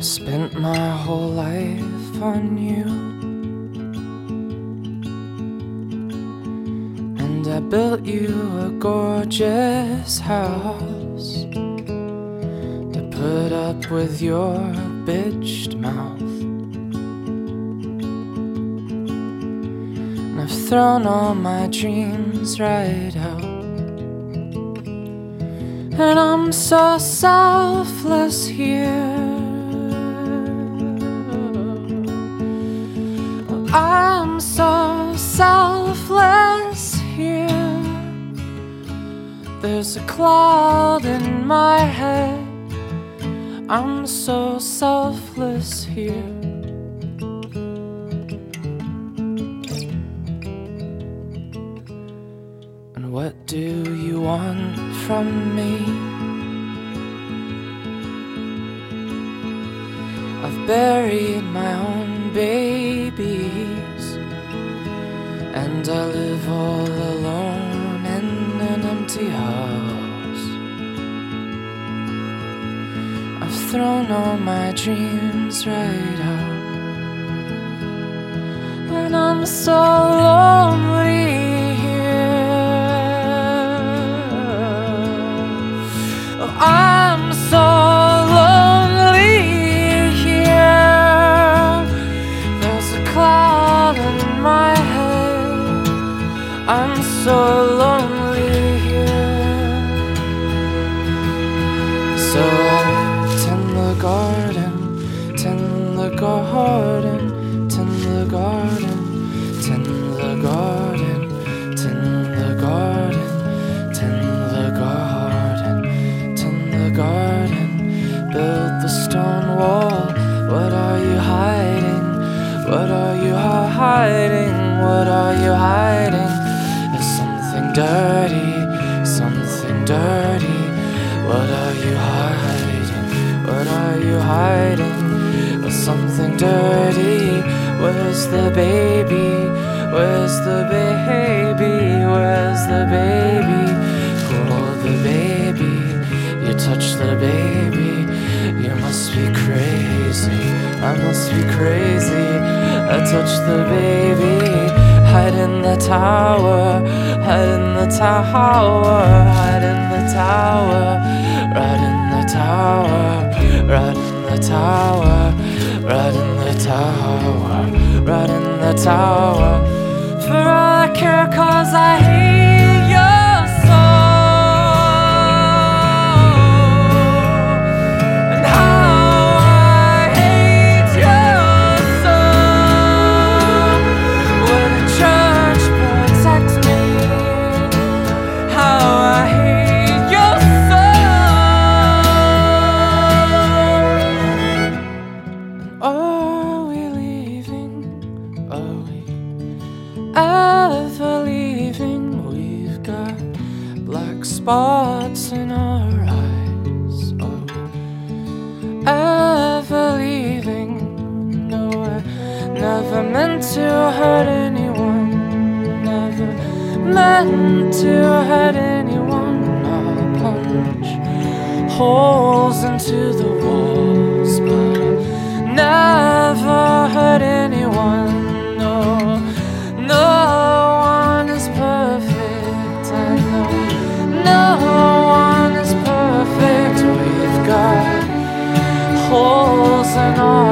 Spent my whole life on you, and I built you a gorgeous house to put up with your bitched mouth. And I've thrown all my dreams right out, and I'm so selfless here. I'm so selfless here. There's a cloud in my head. I'm so selfless here. And what do you want from me? I've buried my own babies, and I live all alone in an empty house. I've thrown all my dreams right out, and I'm so lonely here. Oh, I'm so lonely here. There's a cloud in my head. I'm so lonely here. So I tend the garden, tend the garden, tend the garden, tend the garden, tend the garden, tend the garden, tend the garden, build the stone wall. What are you hiding? What are you hiding? What are you hiding? There's something dirty, something dirty. What are you hiding? What are you hiding? There's something dirty. Where's the baby? Where's the baby? Where's the baby? Hold the baby. You touch the baby. You must be crazy. I must be crazy. I touch the baby. Hide in the tower. Hide in the tower. Hide in the tower. Right in the tower. Right in the tower. Right in the tower. Right in the tower. For all I care, 'cause I hate your soul. And how I hate your soul. When a church protects me, how I hate your soul. And are we leaving? Are we ever leaving? We've got black spots in our eyes. Are we ever leaving? No, I never meant to hurt anyone. Never meant to hurt anyone. I'll punch holes into the walls, but I'll never hurt anyone. No, no one is perfect. I know no one is perfect. We've got holes in our